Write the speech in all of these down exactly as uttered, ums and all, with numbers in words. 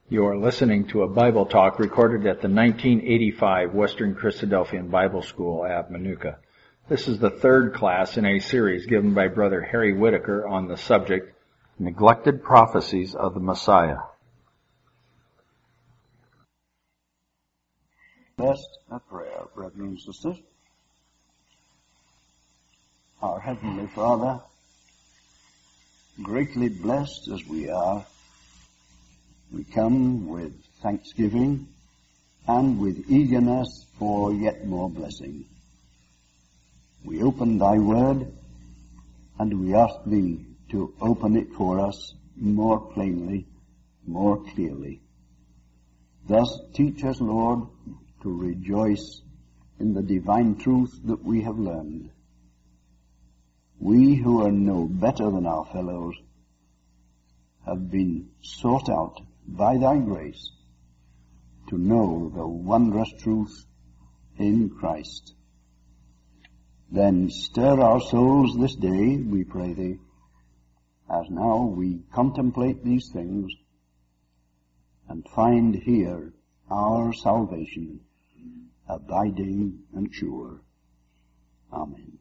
You are listening to a Bible talk recorded at the nineteen eighty-five Western Christadelphian Bible School at Manuka. This is the third class in a series given by Brother Harry Whitaker on the subject, Neglected Prophecies of the Messiah. Best a prayer, brethren and sisters. Our Heavenly Father, greatly blessed as we are, we come with thanksgiving and with eagerness for yet more blessing. We open thy word and we ask thee to open it for us more plainly, more clearly. Thus teach us, Lord, to rejoice in the divine truth that we have learned. We who are no better than our fellows have been sought out by thy grace to know the wondrous truth in Christ. Then stir our souls this day, we pray thee, as now we contemplate these things and find here our salvation abiding and sure. Amen.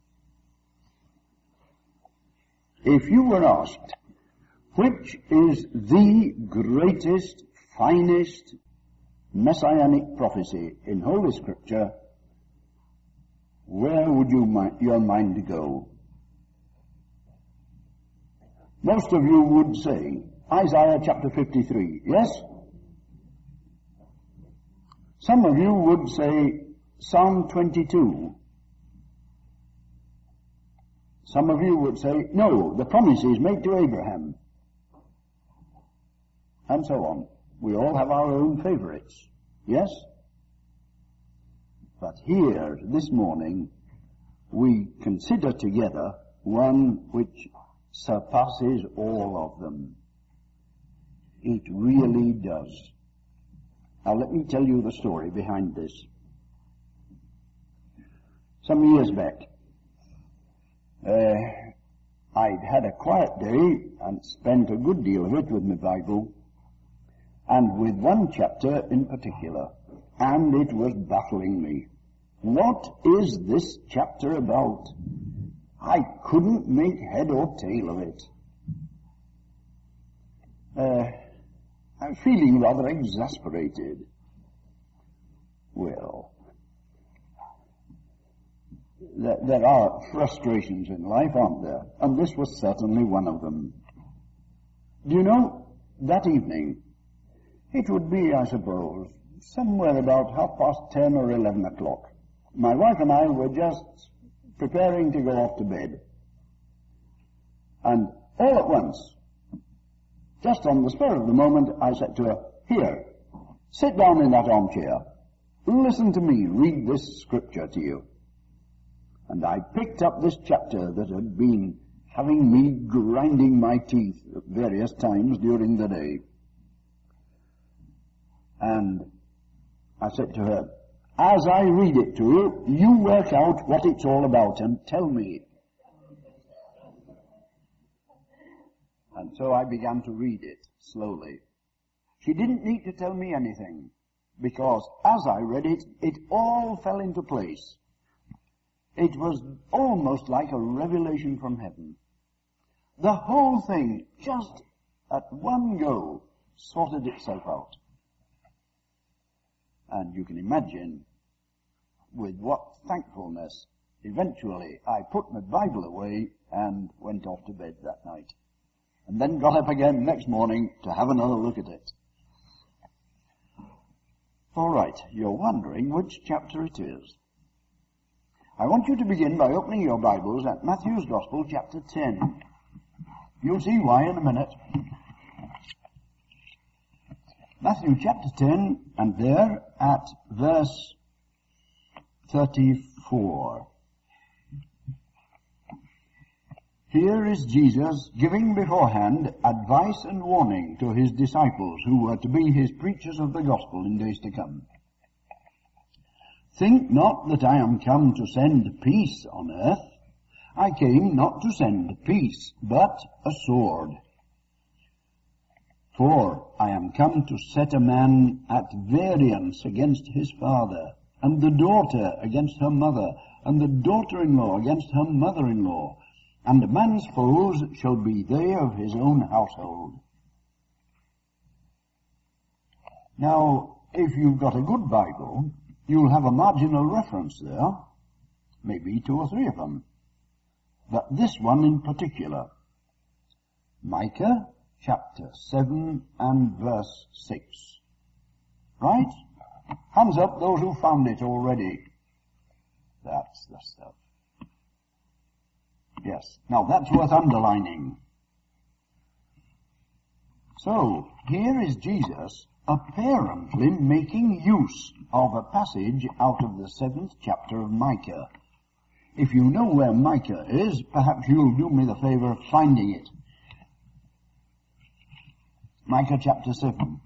If you were asked, which is the greatest, finest messianic prophecy in Holy Scripture, where would you mi- your mind go? Most of you would say Isaiah chapter fifty-three, yes? Some of you would say Psalm twenty-two. Some of you would say, no, the promises made to Abraham. And so on. We all have our own favorites. Yes? But here, this morning, we consider together one which surpasses all of them. It really does. Now let me tell you the story behind this. Some years back, uh, I'd had a quiet day and spent a good deal of it with my Bible, and with one chapter in particular, and it was baffling me. What is this chapter about? I couldn't make head or tail of it. Uh, I'm feeling rather exasperated. Well, there, there are frustrations in life, aren't there? And this was certainly one of them. Do you know, that evening, it would be, I suppose, somewhere about half past ten or eleven o'clock. My wife and I were just preparing to go off to bed. And all at once, just on the spur of the moment, I said to her, here, sit down in that armchair. Listen to me read this scripture to you. And I picked up this chapter that had been having me grinding my teeth at various times during the day. And I said to her, as I read it to you, you work out what it's all about and tell me. And so I began to read it slowly. She didn't need to tell me anything, because as I read it, it all fell into place. It was almost like a revelation from heaven. The whole thing, just at one go, sorted itself out. And you can imagine with what thankfulness eventually I put my Bible away and went off to bed that night. And then got up again next morning to have another look at it. All right, you're wondering which chapter it is. I want you to begin by opening your Bibles at Matthew's Gospel, chapter ten. You'll see why in a minute. Matthew chapter ten, and there at verse thirty-four. Here is Jesus giving beforehand advice and warning to his disciples who were to be his preachers of the gospel in days to come. Think not that I am come to send peace on earth. I came not to send peace, but a sword. For I am come to set a man at variance against his father, and the daughter against her mother, and the daughter-in-law against her mother-in-law, and a man's foes shall be they of his own household. Now, if you've got a good Bible, you'll have a marginal reference there, maybe two or three of them. But this one in particular, Micah chapter seven and verse six. Right? Hands up those who found it already. That's the stuff. Yes. Now that's worth underlining. So, here is Jesus apparently making use of a passage out of the seventh chapter of Micah. If you know where Micah is, perhaps you'll do me the favor of finding it. Micah chapter seven.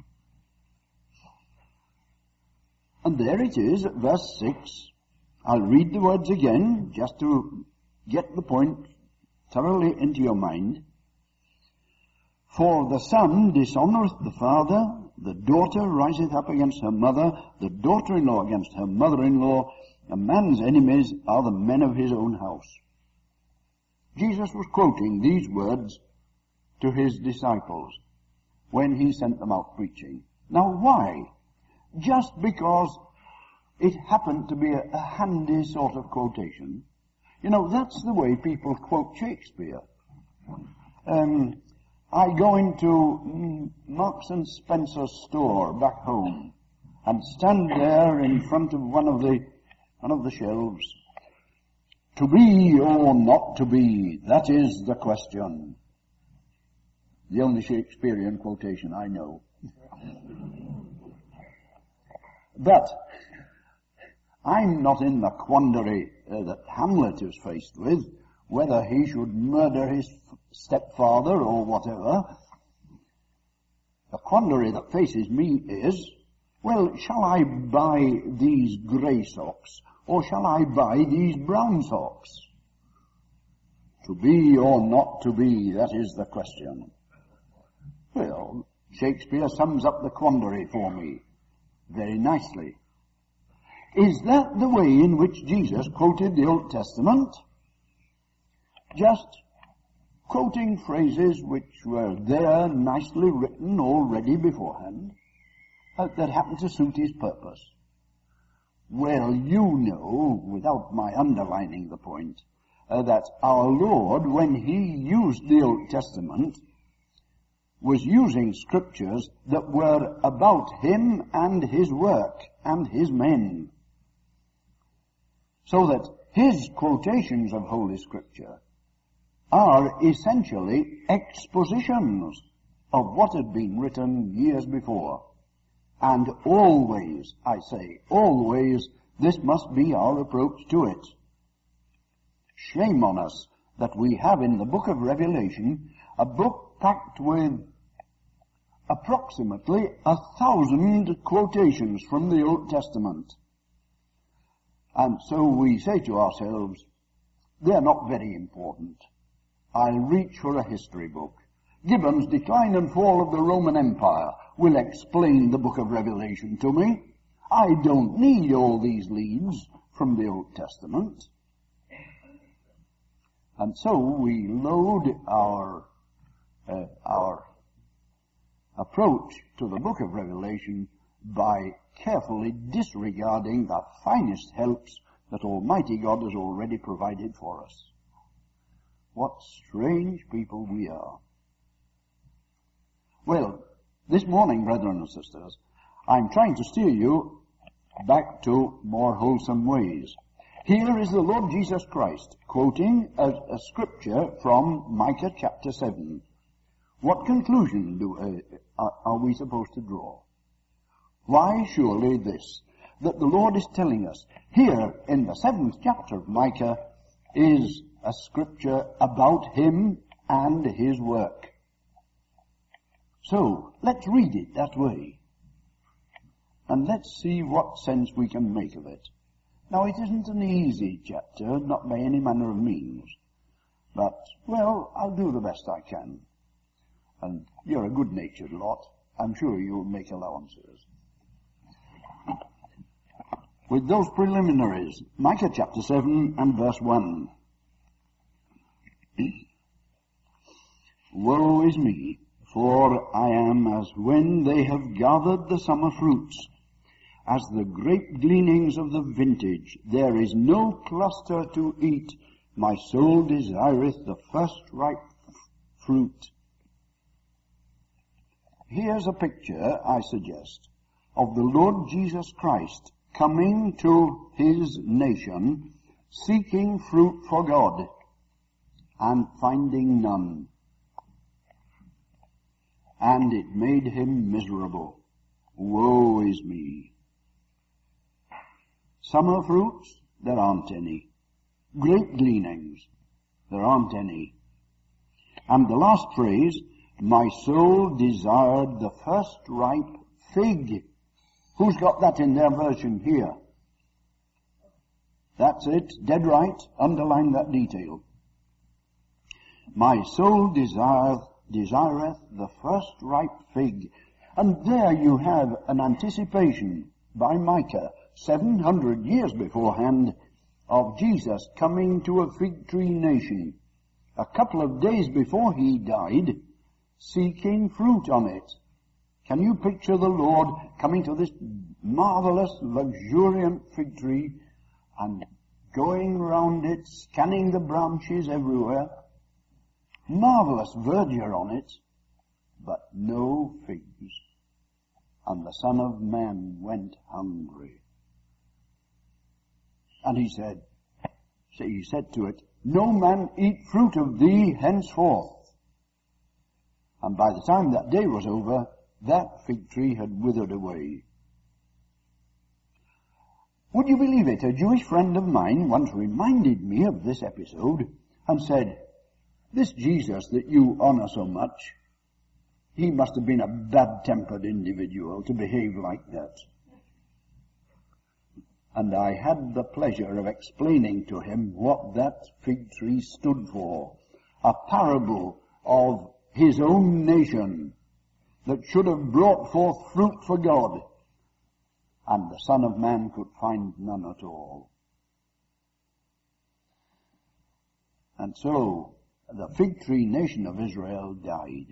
And there it is at verse six. I'll read the words again, just to get the point thoroughly into your mind. For the son dishonoureth the father, the daughter riseth up against her mother, the daughter-in-law against her mother-in-law. A man's enemies are the men of his own house. Jesus was quoting these words to his disciples when he sent them out preaching. Now why? Just because it happened to be a, a handy sort of quotation. You know, that's the way people quote Shakespeare. Um, I go into Marks and Spencer's store back home and stand there in front of one of the one of the shelves. To be or not to be, that is the question. The only Shakespearean quotation I know. But I'm not in the quandary uh, that Hamlet is faced with, whether he should murder his stepfather or whatever. The quandary that faces me is, well, shall I buy these grey socks or shall I buy these brown socks? To be or not to be, that is the question. Well, Shakespeare sums up the quandary for me very nicely. Is that the way in which Jesus quoted the Old Testament? Just quoting phrases which were there nicely written already beforehand, uh, that happened to suit his purpose? Well, you know, without my underlining the point, uh, that our Lord, when he used the Old Testament, was using scriptures that were about him and his work and his men. So that his quotations of Holy Scripture are essentially expositions of what had been written years before. And always, I say, always, this must be our approach to it. Shame on us that we have in the book of Revelation a book packed with approximately a thousand quotations from the Old Testament. And so we say to ourselves, they're not very important. I'll reach for a history book. Gibbon's Decline and Fall of the Roman Empire will explain the book of Revelation to me. I don't need all these leads from the Old Testament. And so we load our uh, our approach to the book of Revelation by carefully disregarding the finest helps that Almighty God has already provided for us. What strange people we are. Well, this morning, brethren and sisters, I'm trying to steer you back to more wholesome ways. Here is the Lord Jesus Christ quoting a, a scripture from Micah chapter seven. What conclusion do, uh, are, are we supposed to draw? Why, surely this, that the Lord is telling us here in the seventh chapter of Micah is a scripture about him and his work. So, let's read it that way. And let's see what sense we can make of it. Now, it isn't an easy chapter, not by any manner of means. But, well, I'll do the best I can. And you're a good-natured lot. I'm sure you'll make allowances. With those preliminaries, Micah chapter seven and verse one. Woe is me, for I am as when they have gathered the summer fruits, as the grape gleanings of the vintage. There is no cluster to eat. My soul desireth the first ripe f- fruit. Here's a picture, I suggest, of the Lord Jesus Christ coming to his nation, seeking fruit for God, and finding none. And it made him miserable. Woe is me. Summer fruits, there aren't any. Grape gleanings, there aren't any. And the last phrase, my soul desired the first ripe fig. Who's got that in their version here? That's it, dead right, underline that detail. My soul desireth, desireth the first ripe fig. And there you have an anticipation by Micah, seven hundred years beforehand, of Jesus coming to a fig tree nation, a couple of days before he died, seeking fruit on it. Can you picture the Lord coming to this marvelous, luxuriant fig tree and going round it, scanning the branches everywhere? Marvelous verdure on it, but no figs. And the Son of Man went hungry. And he said, so he said to it, no man eat fruit of thee henceforth. And by the time that day was over, that fig tree had withered away. Would you believe it? A Jewish friend of mine once reminded me of this episode and said, this Jesus that you honor so much, he must have been a bad-tempered individual to behave like that. And I had the pleasure of explaining to him what that fig tree stood for. A parable of his own nation that should have brought forth fruit for God, and the Son of Man could find none at all. And so, the fig tree nation of Israel died.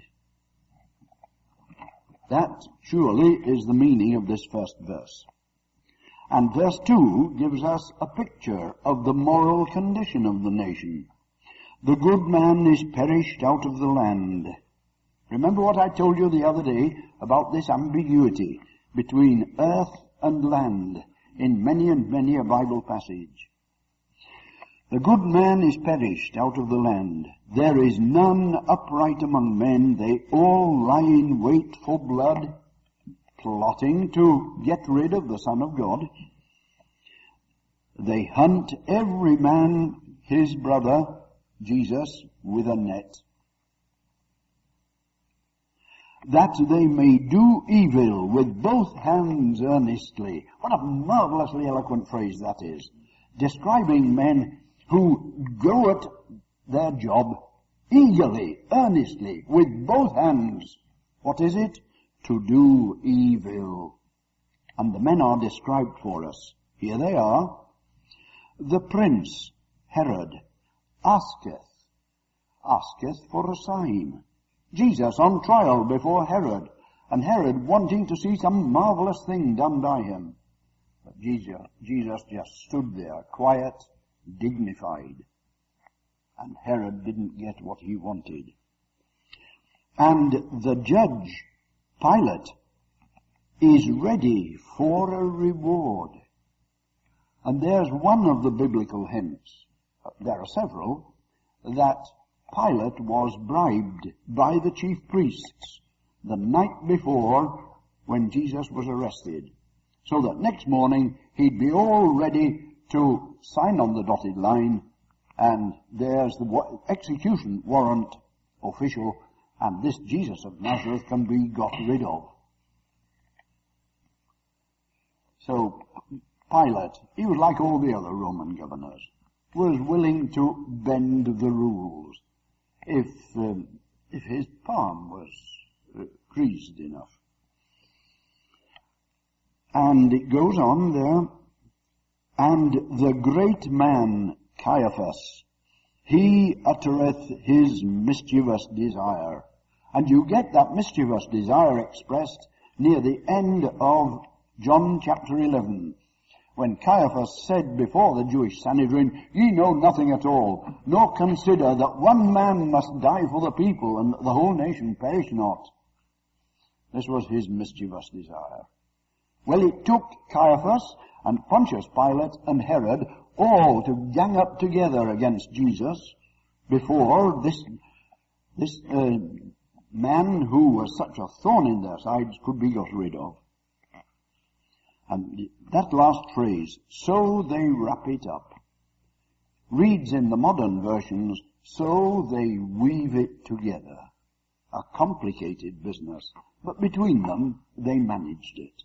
That surely is the meaning of this first verse. And verse two gives us a picture of the moral condition of the nation. The good man is perished out of the land. Remember what I told you the other day about this ambiguity between earth and land in many and many a Bible passage. The good man is perished out of the land. There is none upright among men. They all lie in wait for blood, plotting to get rid of the Son of God. They hunt every man his brother, Jesus, with a net, that they may do evil with both hands earnestly. What a marvelously eloquent phrase that is, describing men who go at their job eagerly, earnestly, with both hands. What is it? To do evil. And the men are described for us. Here they are. The prince, Herod, asketh, asketh for a sign. Jesus on trial before Herod, and Herod wanting to see some marvelous thing done by him. But Jesus, Jesus just stood there, quiet, dignified. And Herod didn't get what he wanted. And the judge, Pilate, is ready for a reward. And there's one of the biblical hints, there are several, that Pilate was bribed by the chief priests the night before when Jesus was arrested, so that next morning he'd be all ready to sign on the dotted line, and there's the execution warrant official, and this Jesus of Nazareth can be got rid of. So Pilate, he was like all the other Roman governors, was willing to bend the rules. If um, if his palm was uh, creased enough. And it goes on there, and the great man Caiaphas, he uttereth his mischievous desire. And you get that mischievous desire expressed near the end of John chapter eleven, when Caiaphas said before the Jewish Sanhedrin, ye know nothing at all, nor consider that one man must die for the people, and that the whole nation perish not. This was his mischievous desire. Well, it took Caiaphas and Pontius Pilate and Herod all to gang up together against Jesus before this, this uh, man who was such a thorn in their sides could be got rid of. And that last phrase, so they wrap it up, reads in the modern versions, so they weave it together. A complicated business, but between them they managed it.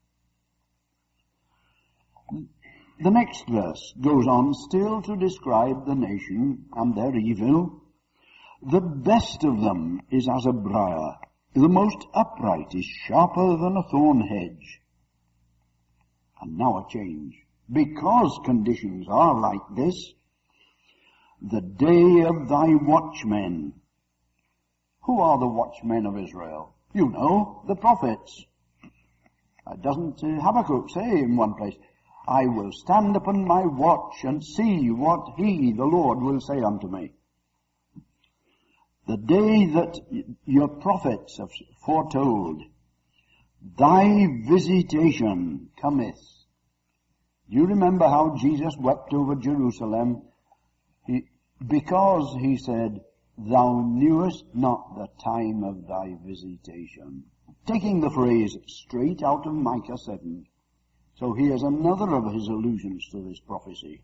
The next verse goes on still to describe the nation and their evil. The best of them is as a briar, the most upright is sharper than a thorn hedge. And now a change. Because conditions are like this, the day of thy watchmen. Who are the watchmen of Israel? You know, the prophets. Uh, doesn't uh, Habakkuk say in one place, I will stand upon my watch and see what he, the Lord, will say unto me. The day that your prophets have foretold, thy visitation cometh. Do you remember how Jesus wept over Jerusalem? He, because, he said, thou knewest not the time of thy visitation. Taking the phrase straight out of Micah seven. So here's another of his allusions to this prophecy.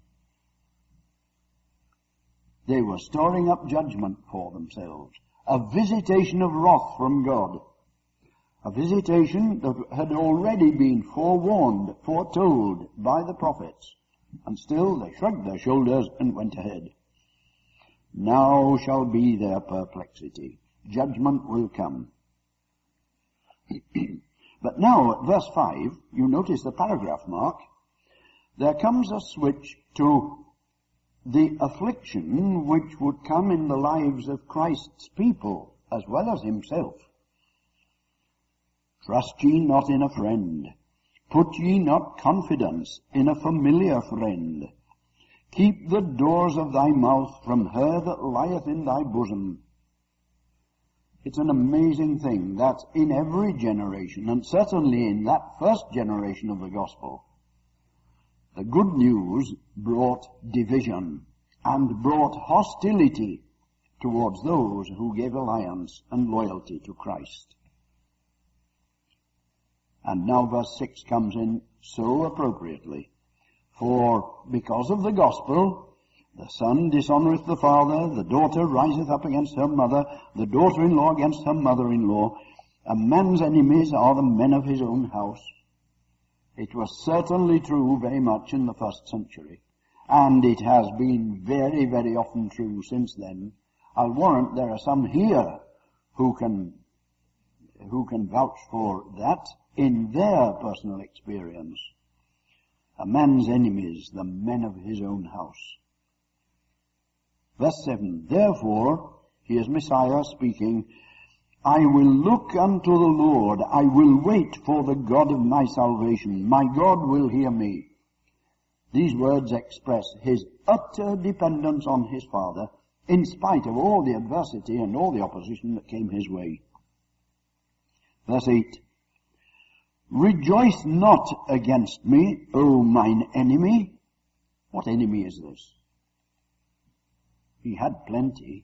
They were storing up judgment for themselves. A visitation of wrath from God. A visitation that had already been forewarned, foretold by the prophets. And still they shrugged their shoulders and went ahead. Now shall be their perplexity. Judgment will come. But now at verse five, you notice the paragraph mark, there comes a switch to the affliction which would come in the lives of Christ's people as well as himself. Trust ye not in a friend. Put ye not confidence in a familiar friend. Keep the doors of thy mouth from her that lieth in thy bosom. It's an amazing thing that in every generation, and certainly in that first generation of the gospel, the good news brought division and brought hostility towards those who gave alliance and loyalty to Christ. And now verse six comes in so appropriately. For because of the gospel, the son dishonoureth the father, the daughter riseth up against her mother, the daughter-in-law against her mother-in-law. A man's enemies are the men of his own house. It was certainly true very much in the first century, and it has been very, very often true since then. I'll warrant there are some here who can, who can vouch for that in their personal experience. A man's enemies, the men of his own house. Verse seven, therefore, here's Messiah speaking, I will look unto the Lord, I will wait for the God of my salvation. My God will hear me. These words express his utter dependence on his Father, in spite of all the adversity and all the opposition that came his way. Verse eight, rejoice not against me, O mine enemy. What enemy is this? He had plenty.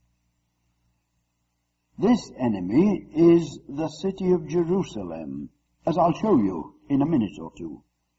This enemy is the city of Jerusalem, as I'll show you in a minute or two.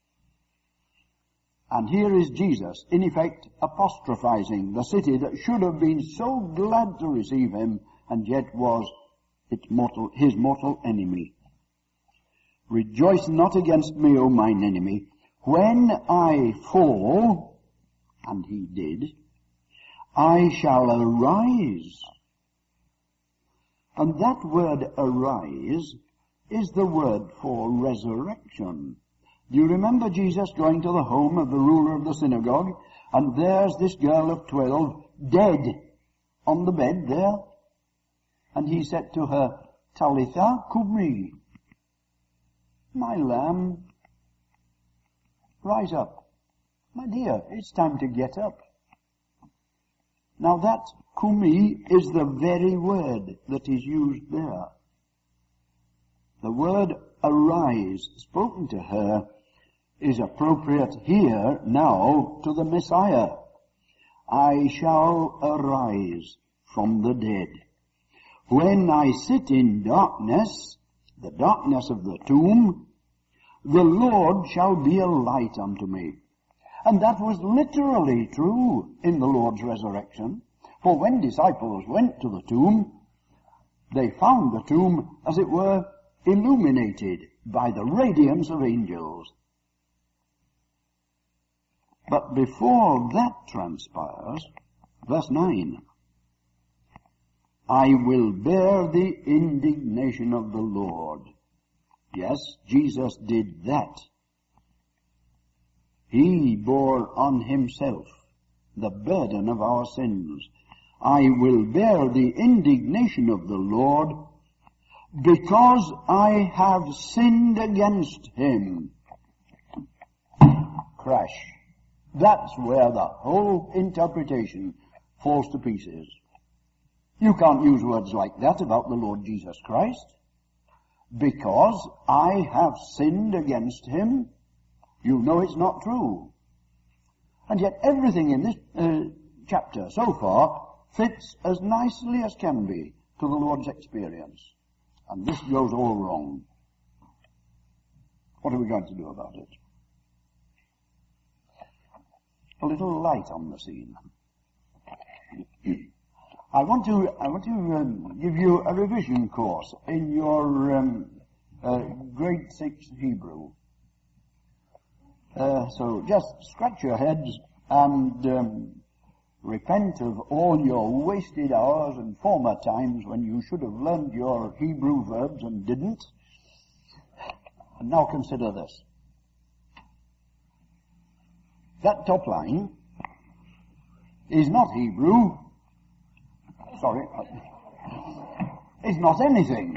And here is Jesus, in effect, apostrophizing the city that should have been so glad to receive him, and yet was its mortal, his mortal enemy. Rejoice not against me, O mine enemy. When I fall, and he did, I shall arise. And that word arise is the word for resurrection. Do you remember Jesus going to the home of the ruler of the synagogue? And there's this girl of twelve dead on the bed there. And he said to her, Talitha cumi, my lamb, rise up. My dear, it's time to get up. Now that cumi is the very word that is used there. The word arise, spoken to her, is appropriate here now to the Messiah. I shall arise from the dead. When I sit in darkness, the darkness of the tomb, the Lord shall be a light unto me. And that was literally true in the Lord's resurrection. For when disciples went to the tomb, they found the tomb, as it were, illuminated by the radiance of angels. But before that transpires, verse nine, I will bear the indignation of the Lord. Yes, Jesus did that. He bore on himself the burden of our sins. I will bear the indignation of the Lord because I have sinned against him. Crash. That's where the whole interpretation falls to pieces. You can't use words like that about the Lord Jesus Christ. Because I have sinned against him, you know it's not true. And yet everything in this uh, chapter so far fits as nicely as can be to the Lord's experience. And this goes all wrong. What are we going to do about it? A little light on the scene. I want to I want to um, give you a revision course in your um, uh, grade six Hebrew. Uh, so just scratch your heads and um, repent of all your wasted hours and former times when you should have learned your Hebrew verbs and didn't. And now consider this. That top line is not Hebrew. Sorry. It's not anything.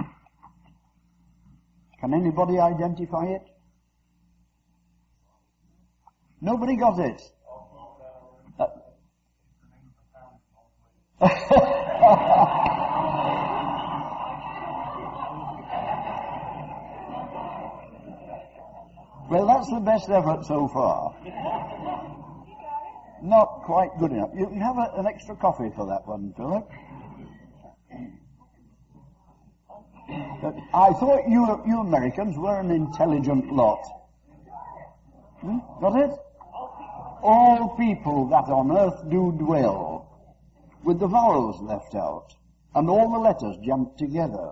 Can anybody identify it? Nobody got it. Uh, well, that's the best effort so far. Not quite good enough. You can have a, an extra coffee for that one, Philip. But I thought you you Americans were an intelligent lot. Hmm? Got it? All people that on earth do dwell, with the vowels left out, and all the letters jammed together.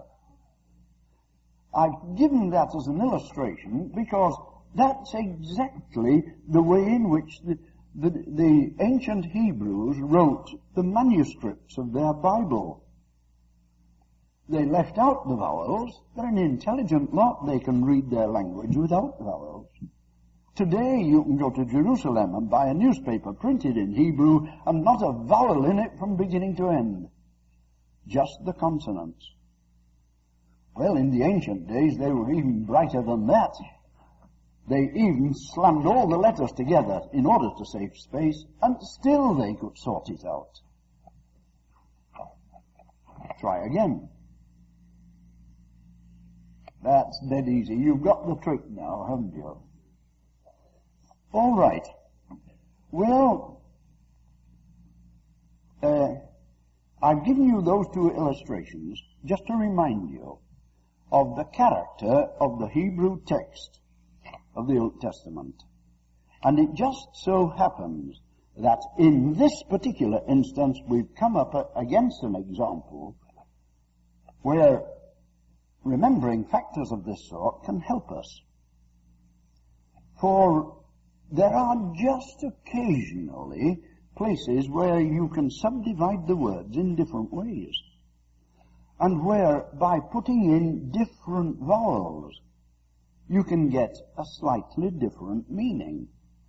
I've given that as an illustration because that's exactly the way in which the The, the ancient Hebrews wrote the manuscripts of their Bible. They left out the vowels. They're an intelligent lot. They can read their language without vowels. Today you can go to Jerusalem and buy a newspaper printed in Hebrew and not a vowel in it from beginning to end. Just the consonants. Well, in the ancient days they were even brighter than that. They even slammed all the letters together in order to save space, and still they could sort it out. Try again. That's dead easy. You've got the trick now, haven't you? All right. Well, uh, I've given you those two illustrations just to remind you of the character of the Hebrew text of the Old Testament. And it just so happens that in this particular instance we've come up against an example where remembering factors of this sort can help us. For there are just occasionally places where you can subdivide the words in different ways. and where by putting in different vowels you can get a slightly different meaning.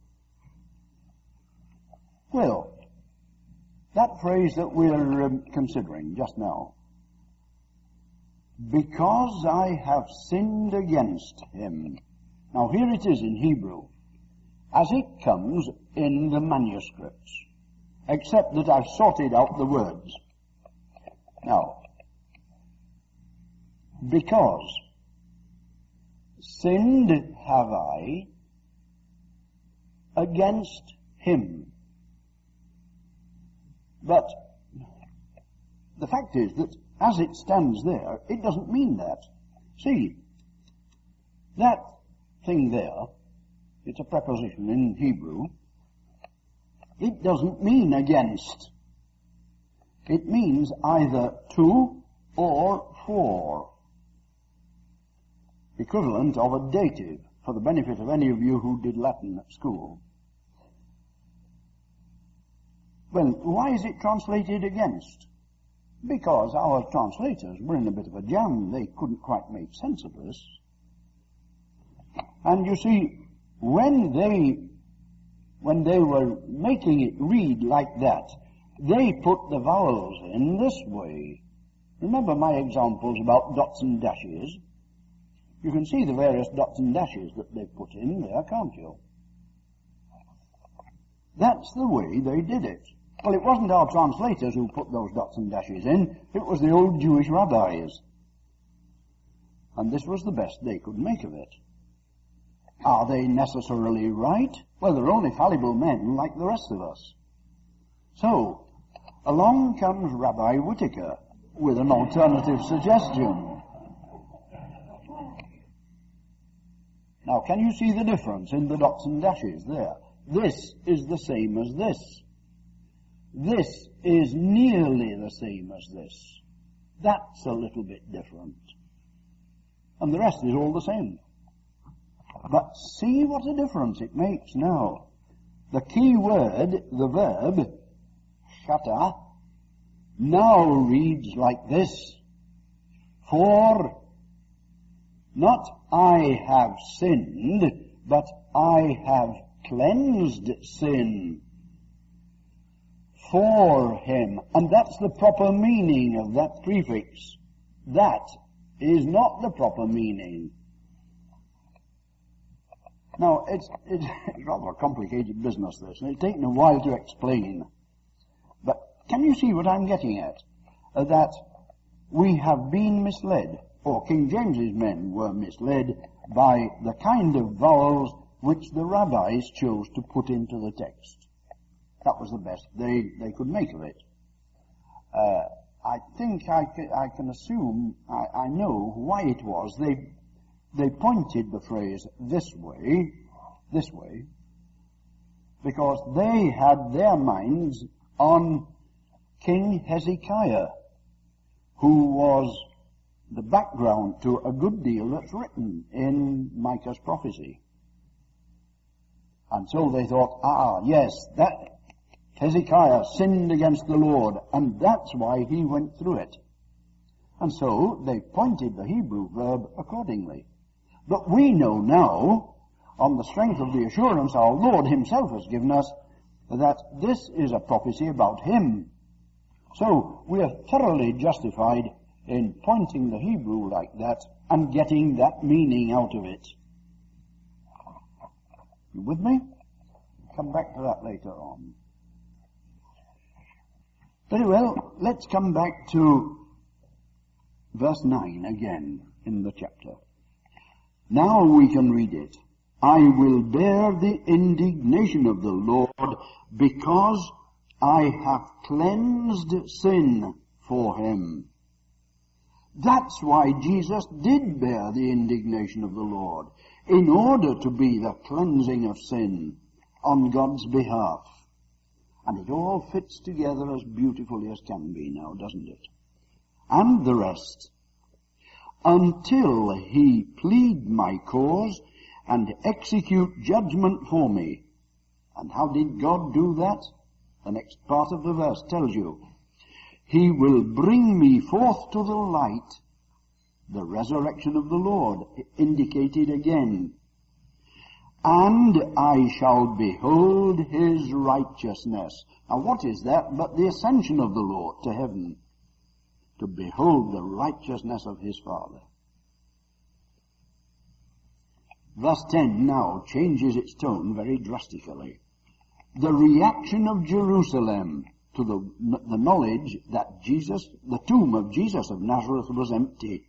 Well, that phrase that we're um, considering just now, because I have sinned against him. Now here it is in Hebrew, as it comes in the manuscripts, except that I've sorted out the words. Now, because sinned have I against him. But the fact is that as it stands there, it doesn't mean that. See, that thing there, it's a preposition in Hebrew, it doesn't mean against. It means either to or for. Equivalent of a dative, for the benefit of any of you who did Latin at school. Well, why is it translated against? Because our translators were in a bit of a jam. They couldn't quite make sense of this. And you see, when they, when they were making it read like that, they put the vowels in this way. Remember my examples about dots and dashes? You can see the various dots and dashes that they put in there, can't you? That's the way they did it. Well, it wasn't our translators who put those dots and dashes in, it was the old Jewish rabbis. And this was the best they could make of it. Are they necessarily right? Well, they're only fallible men like the rest of us. So, along comes Rabbi Whittaker with an alternative suggestion. Now, can you see the difference in the dots and dashes there? This is the same as this. This is nearly the same as this. That's a little bit different. And the rest is all the same. But see what a difference it makes now. The key word, the verb, shata, now reads like this. For not I have sinned, but I have cleansed sin for him. And that's the proper meaning of that prefix. That is not the proper meaning. Now, it's, it's rather a complicated business, this, and it's taken a while to explain. But can you see what I'm getting at? Uh, that we have been misled, or King James's men were misled by the kind of vowels which the rabbis chose to put into the text. That was the best they, they could make of it. Uh, I think I can, I can assume, I, I know why it was. They, they pointed the phrase this way, this way, because they had their minds on King Hezekiah, who was the background to a good deal that's written in Micah's prophecy. And so they thought, ah, yes, that Hezekiah sinned against the Lord, and that's why he went through it. And so they pointed the Hebrew verb accordingly. But we know now, on the strength of the assurance our Lord himself has given us, that this is a prophecy about him. So we are thoroughly justified in pointing the Hebrew like that and getting that meaning out of it. You with me? Come back to that later on. Very well, let's come back to verse nine again in the chapter. Now we can read it. I will bear the indignation of the Lord because I have cleansed sin for him. That's why Jesus did bear the indignation of the Lord, in order to be the cleansing of sin on God's behalf. And it all fits together as beautifully as can be now, doesn't it? And the rest. Until he plead my cause and execute judgment for me. And how did God do that? The next part of the verse tells you. He will bring me forth to the light, the resurrection of the Lord, indicated again. And I shall behold his righteousness. Now what is that but the ascension of the Lord to heaven? To behold the righteousness of his Father. Verse ten now changes its tone very drastically. The reaction of Jerusalem to the, the knowledge that Jesus, the tomb of Jesus of Nazareth was empty.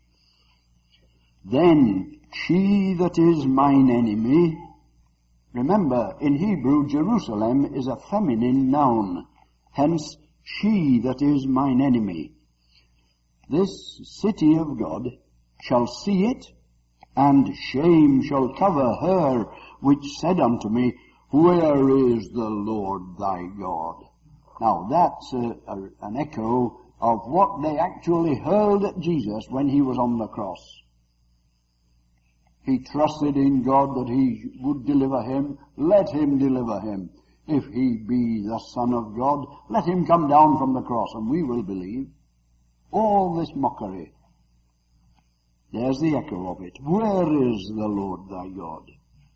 Then she that is mine enemy, remember in Hebrew Jerusalem is a feminine noun, hence she that is mine enemy. This city of God shall see it, and shame shall cover her which said unto me, where is the Lord thy God? Now that's a, a, an echo of what they actually hurled at Jesus when he was on the cross. He trusted in God that he would deliver him. Let him deliver him. If he be the Son of God, let him come down from the cross and we will believe. All this mockery. There's the echo of it. Where is the Lord thy God?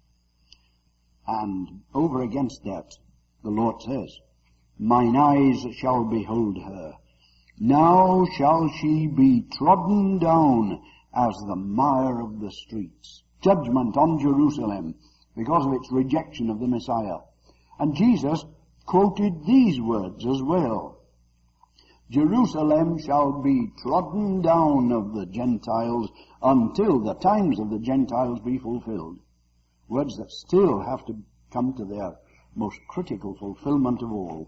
And over against that, the Lord says, mine eyes shall behold her. Now shall she be trodden down as the mire of the streets. Judgment on Jerusalem because of its rejection of the Messiah. And Jesus quoted these words as well. Jerusalem shall be trodden down of the Gentiles until the times of the Gentiles be fulfilled. Words that still have to come to their most critical fulfillment of all.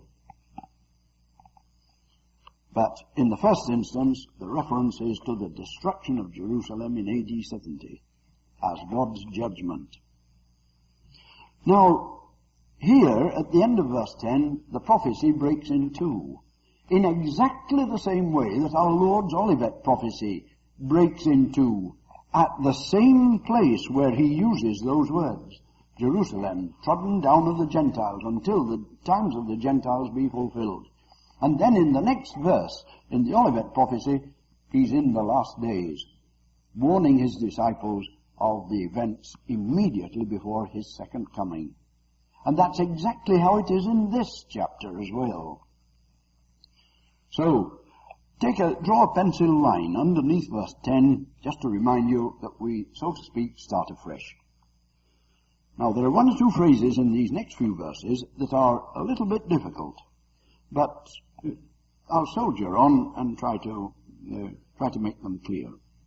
But in the first instance, the reference is to the destruction of Jerusalem in A D seventy as God's judgment. Now, here at the end of verse ten, the prophecy breaks in two, in exactly the same way that our Lord's Olivet prophecy breaks in two, at the same place where he uses those words, Jerusalem trodden down of the Gentiles until the times of the Gentiles be fulfilled. And then in the next verse, in the Olivet prophecy, he's in the last days, warning his disciples of the events immediately before his second coming. And that's exactly how it is in this chapter as well. So, take a, draw a pencil line underneath verse ten, just to remind you that we, so to speak, start afresh. Now, there are one or two phrases in these next few verses that are a little bit difficult, but I'll soldier on and try to uh, try to make them clear.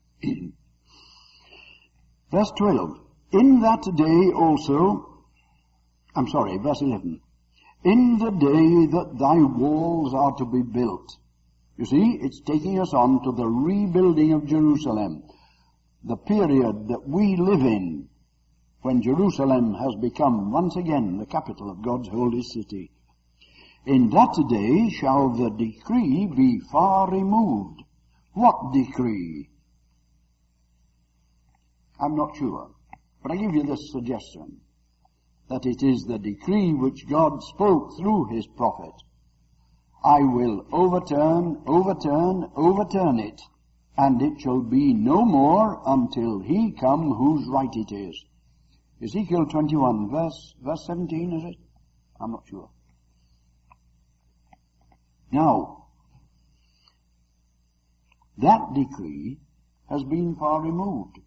Verse twelve. In that day also, I'm sorry, verse eleven. In the day that thy walls are to be built. You see, it's taking us on to the rebuilding of Jerusalem, the period that we live in, when Jerusalem has become once again the capital of God's holy city. In that day shall the decree be far removed. What decree? I'm not sure, but I give you this suggestion, that it is the decree which God spoke through his prophet. I will overturn, overturn, overturn it, and it shall be no more until he come whose right it is. Ezekiel twenty-one, verse, verse seventeen, is it? I'm not sure. Now, that decree has been far removed.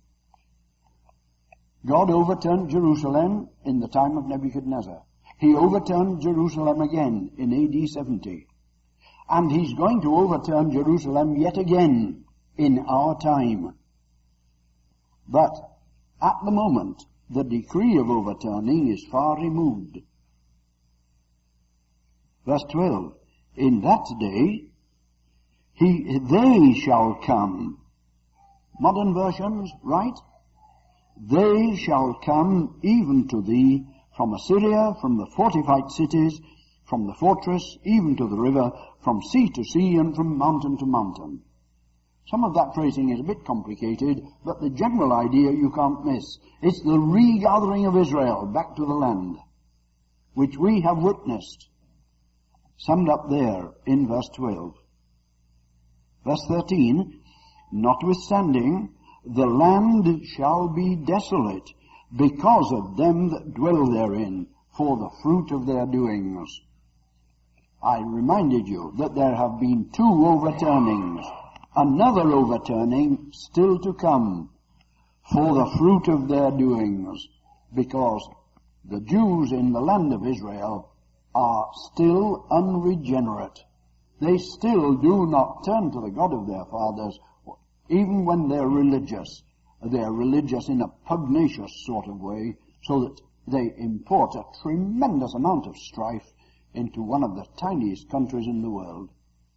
God overturned Jerusalem in the time of Nebuchadnezzar. He overturned Jerusalem again in A D seventy. And he's going to overturn Jerusalem yet again in our time. But at the moment, the decree of overturning is far removed. Verse twelve. In that day, he, they shall come. Modern versions, right? They shall come even to thee from Assyria, from the fortified cities, from the fortress, even to the river, from sea to sea, and from mountain to mountain. Some of that phrasing is a bit complicated, but the general idea you can't miss. It's the regathering of Israel back to the land, which we have witnessed, summed up there in verse twelve. Verse thirteen, notwithstanding, the land shall be desolate because of them that dwell therein, for the fruit of their doings. I reminded you that there have been two overturnings, another overturning still to come, for the fruit of their doings, because the Jews in the land of Israel are still unregenerate. They still do not turn to the God of their fathers, even when they're religious. They're religious in a pugnacious sort of way, so that they import a tremendous amount of strife into one of the tiniest countries in the world.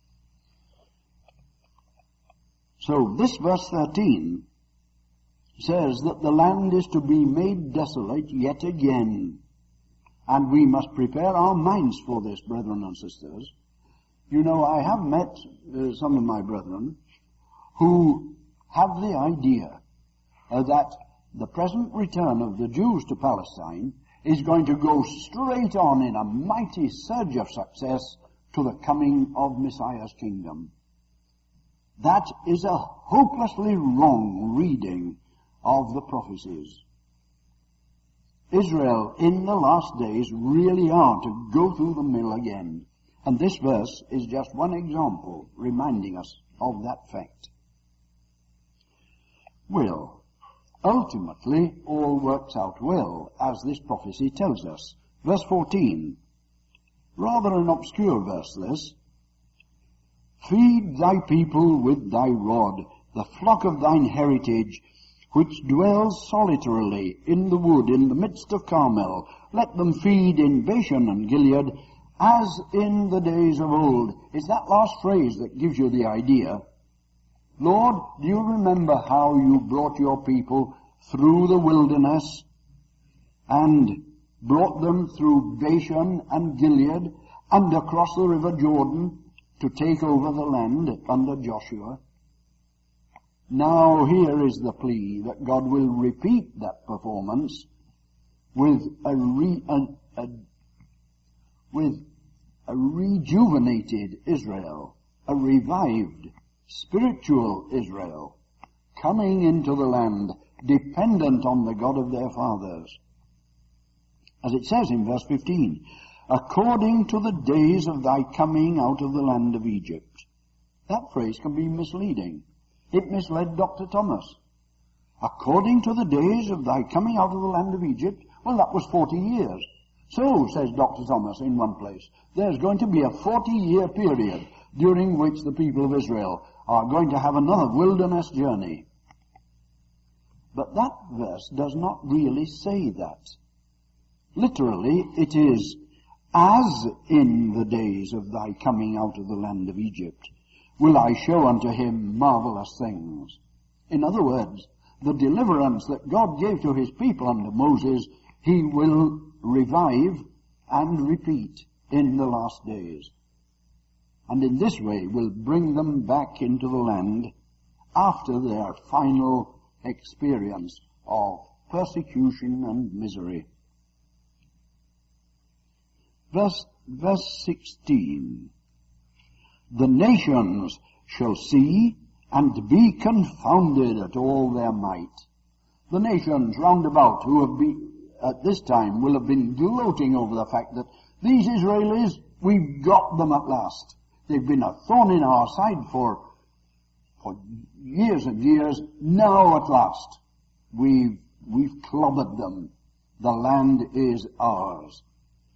So this verse thirteen says that the land is to be made desolate yet again. And we must prepare our minds for this, brethren and sisters. You know, I have met uh, some of my brethren who have the idea uh, that the present return of the Jews to Palestine is going to go straight on in a mighty surge of success to the coming of Messiah's kingdom. That is a hopelessly wrong reading of the prophecies. Israel in the last days really are to go through the mill again. And this verse is just one example reminding us of that fact. Well, ultimately all works out well, as this prophecy tells us. Verse fourteen, rather an obscure verse this. Feed thy people with thy rod, the flock of thine heritage, which dwells solitarily in the wood in the midst of Carmel. Let them feed in Bashan and Gilead, as in the days of old. It's that last phrase that gives you the idea. Lord, do you remember how you brought your people through the wilderness and brought them through Bashan and Gilead and across the river Jordan to take over the land under Joshua? Now here is the plea that God will repeat that performance with a, re, a, a with a rejuvenated Israel, a revived spiritual Israel, coming into the land, dependent on the God of their fathers. As it says in verse fifteen, according to the days of thy coming out of the land of Egypt. That phrase can be misleading. It misled Doctor Thomas. According to the days of thy coming out of the land of Egypt, well, that was forty years. So, says Doctor Thomas in one place, there's going to be a forty-year period during which the people of Israel are going to have another wilderness journey. But that verse does not really say that. Literally, it is, as in the days of thy coming out of the land of Egypt, will I show unto him marvelous things. In other words, the deliverance that God gave to his people under Moses, he will revive and repeat in the last days. And in this way will bring them back into the land after their final experience of persecution and misery. Verse, verse sixteen. The nations shall see and be confounded at all their might. The nations round about who have been, at this time, will have been gloating over the fact that these Israelis, we've got them at last. They've been a thorn in our side for, for years and years. Now at last, we've, we've clobbered them. The land is ours.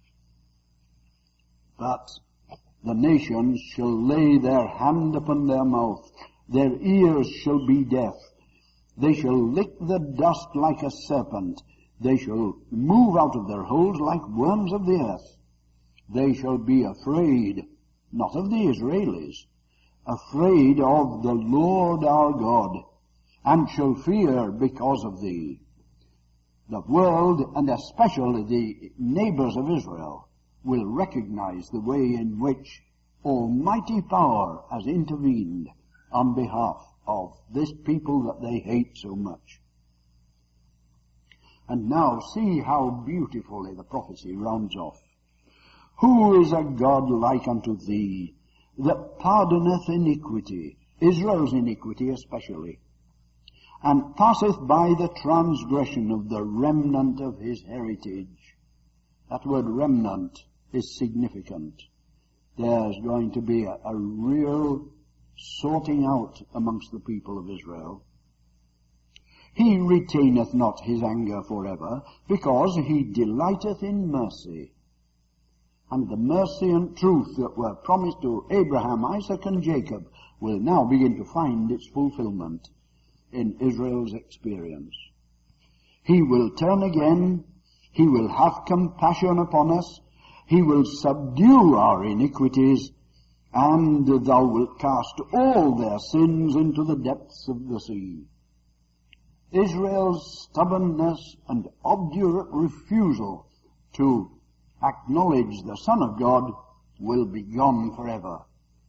But the nations shall lay their hand upon their mouth. Their ears shall be deaf. They shall lick the dust like a serpent. They shall move out of their holes like worms of the earth. They shall be afraid, not of the Israelis, afraid of the Lord our God, and shall fear because of thee. The world, and especially the neighbors of Israel, will recognize the way in which almighty power has intervened on behalf of this people that they hate so much. And now see how beautifully the prophecy rounds off. Who is a God like unto thee, that pardoneth iniquity, Israel's iniquity especially, and passeth by the transgression of the remnant of his heritage. That word remnant is significant. There's going to be a, a real sorting out amongst the people of Israel. He retaineth not his anger forever, because he delighteth in mercy. And the mercy and truth that were promised to Abraham, Isaac, and Jacob will now begin to find its fulfillment in Israel's experience. He will turn again. He will have compassion upon us. He will subdue our iniquities, and thou wilt cast all their sins into the depths of the sea. Israel's stubbornness and obdurate refusal to acknowledge the Son of God will be gone forever.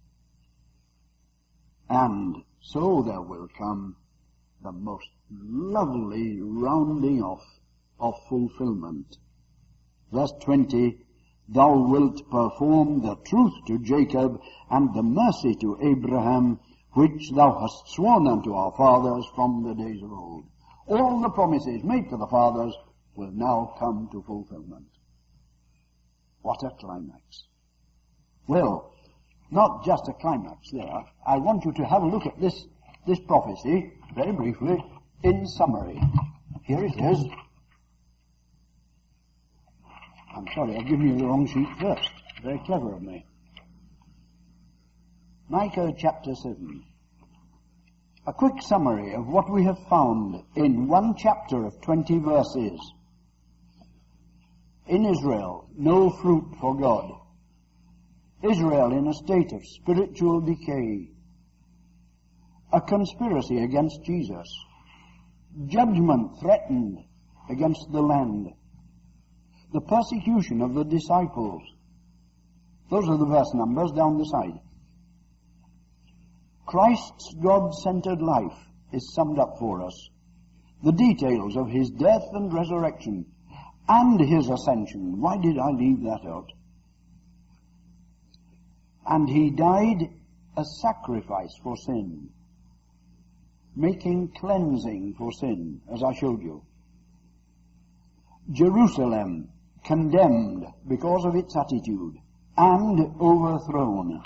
And so there will come the most lovely rounding off of fulfillment. Verse twenty, thou wilt perform the truth to Jacob and the mercy to Abraham, which thou hast sworn unto our fathers from the days of old. All the promises made to the fathers will now come to fulfillment. What a climax. Well, not just a climax there. I want you to have a look at this, this prophecy, very briefly, in summary. Here it is. I'm sorry, I've given you the wrong sheet first. Very clever of me. Micah chapter seven. A quick summary of what we have found in one chapter of twenty verses. In Israel, no fruit for God. Israel in a state of spiritual decay. A conspiracy against Jesus. Judgment threatened against the land. The persecution of the disciples. Those are the verse numbers down the side. Christ's God-centered life is summed up for us. The details of his death and resurrection and his ascension. Why did I leave that out? And he died a sacrifice for sin, making cleansing for sin, as I showed you. Jerusalem condemned because of its attitude and overthrown.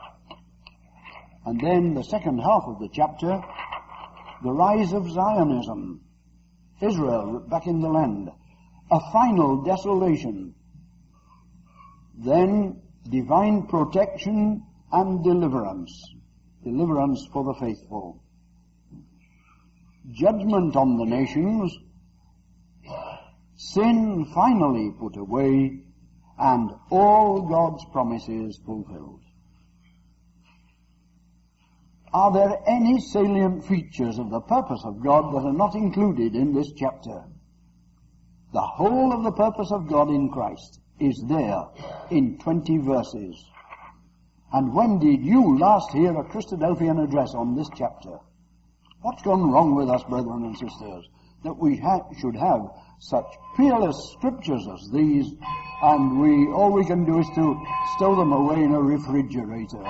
And then the second half of the chapter, the rise of Zionism, Israel back in the land, a final desolation, then divine protection and deliverance, deliverance for the faithful, judgment on the nations, sin finally put away, and all God's promises fulfilled. Are there any salient features of the purpose of God that are not included in this chapter? The whole of the purpose of God in Christ is there in twenty verses. And when did you last hear a Christadelphian address on this chapter? What's gone wrong with us, brethren and sisters, that we ha- should have such peerless scriptures as these, and we all we can do is to stow them away in a refrigerator?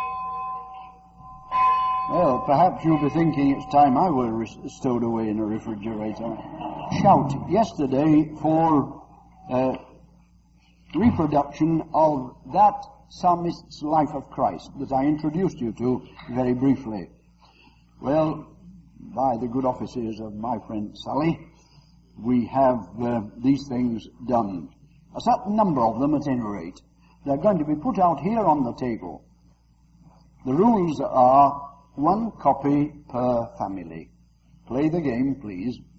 Well, perhaps you'll be thinking it's time I were re- stowed away in a refrigerator. Shout yesterday for uh, reproduction of that psalmist's life of Christ that I introduced you to very briefly. Well, by the good offices of my friend Sally, we have uh, these things done. A certain number of them at any rate. They're going to be put out here on the table. The rules are one copy per family. Play the game, please.